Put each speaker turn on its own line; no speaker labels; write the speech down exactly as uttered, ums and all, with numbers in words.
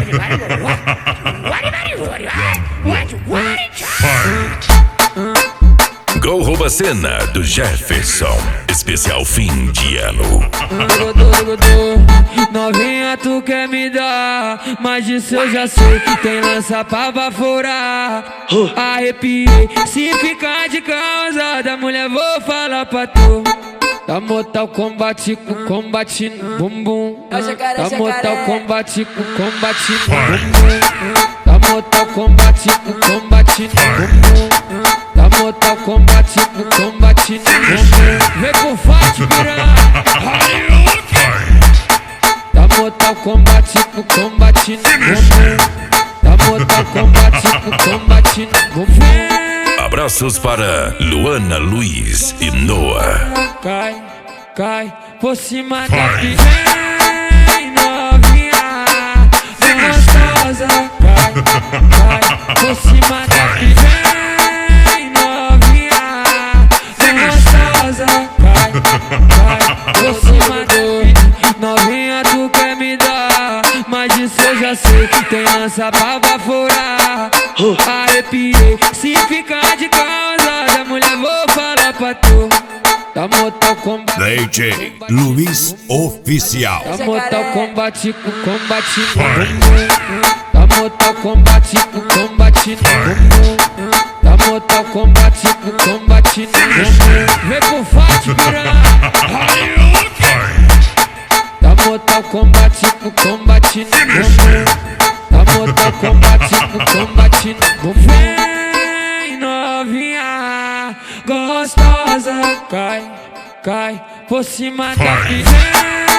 Gol rouba cena do Jefferson, especial fim de ano.
Novinha, tu quer me dar, mas disso eu já sei. Tem lança pra baforar. Arrepiei, se ficar de causa da mulher vou falar pra tu. Da Mortal Kombat com combate no bumbum. Da Mortal Kombat com combate no bumbum. Da Mortal Kombat com combate no bumbum. Da Mortal Kombat com combate no bumbum. Vem com forte, piranha. Da Mortal Kombat com combate no bumbum. Da Mortal Kombat com combate no bumbum.
Abraços para Luana, Luiz e Noah.
Cai, cai por cima da piranha, novinha, gostosa. Cai, cai por cima da piranha, novinha, gostosa. Cai, cai por cima da novinha, tu quer me dar, mas disso eu já sei. Tem lança pra baforar. Arrepiei, se ficar de causa da mulher vou falar pra tu. Da Mortal Kombat
D J Luiz Oficial.
Da Mortal Kombat com combate no bumbum. Da Mortal Kombat com combate no bumbum. Da Mortal Kombat com combate no bumbum. Vem com forte, piranha. Da Mortal Kombat com combate no bumbum. Da Mortal Kombat com combate no bumbum. Vem, novinha, gostosa. Cai, cai por cima da piranha.